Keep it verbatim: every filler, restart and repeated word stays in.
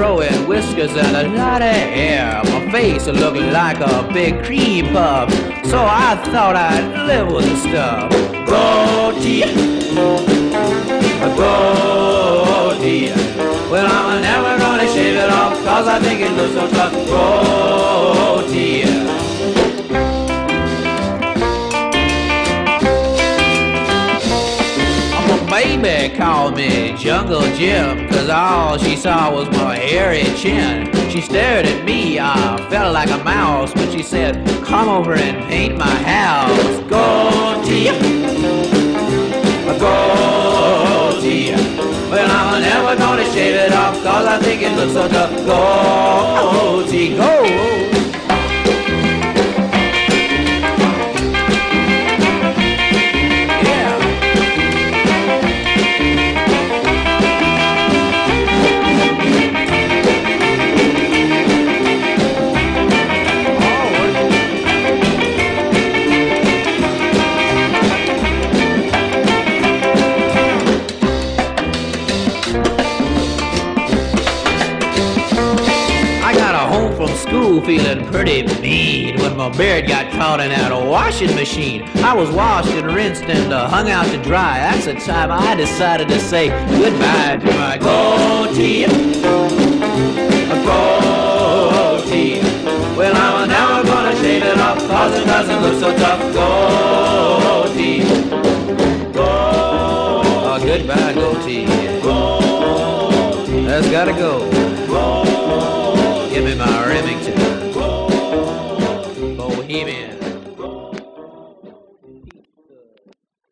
growing whiskers and a lot of hair. My face looked like a big cream puff, so I thought I'd live with the stuff. Goatee, goatee. Well, I'm never gonna shave it off, cause I think it looks so tough. Goatee. Baby called me Jungle Jim, cause all she saw was my hairy chin. She stared at me, I felt like a mouse, but she said, come over and paint my house. Goatee, goatee. Well, I'm never gonna shave it off, cause I think it looks so tough. Goatee, go. From school feeling pretty mean when my beard got caught in that washing machine. I was washed and rinsed and uh, hung out to dry. That's the time I decided to say goodbye to my goatee. Goatee. Well, I'm never gonna shave it off, cause it doesn't look so tough. Goatee. Oh, goodbye, goatee. That's gotta go. Give me my Remington. Bohemian.